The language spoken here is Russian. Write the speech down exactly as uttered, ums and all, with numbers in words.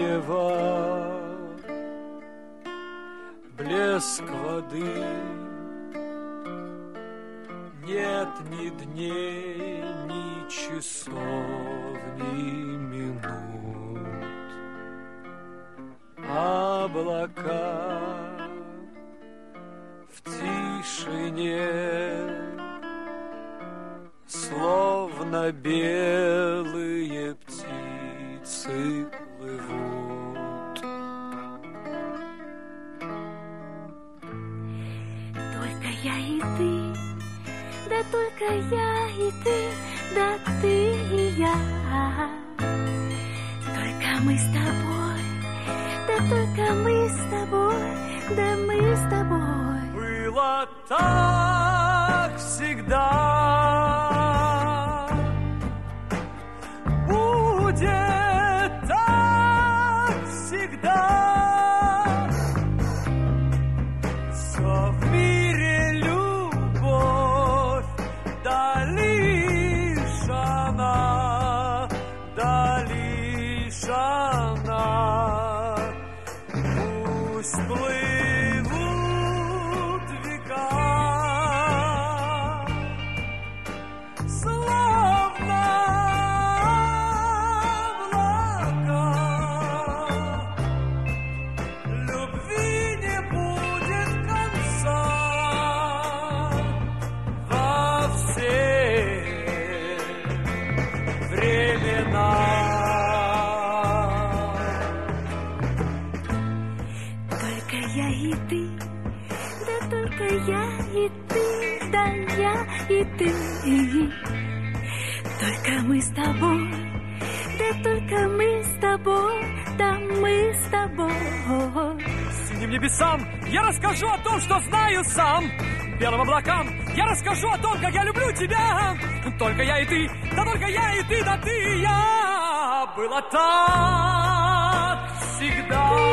синева, блеск воды. Нет ни дней, ни часов, ни минут. Облака в тишине, словно белые птицы плывут. Только я и ты, да только я и ты, да ты и я. Только мы с тобой, да только мы с тобой, да мы с тобой. Было так всегда, будет так всегда. Все в мире любовь, да лишь она, да лишь она. Пусть плывут века, словно облака. Любви не будет конца во все времена. Только я и ты, да только я и ты, да я и ты. Только мы с тобой, да только мы с тобой, да мы с тобой. Синим небесам я расскажу о том, что знаю сам. Белым облакам я расскажу о том, как я люблю тебя. Только я и ты, да только я и ты, да ты и я. Было так всегда.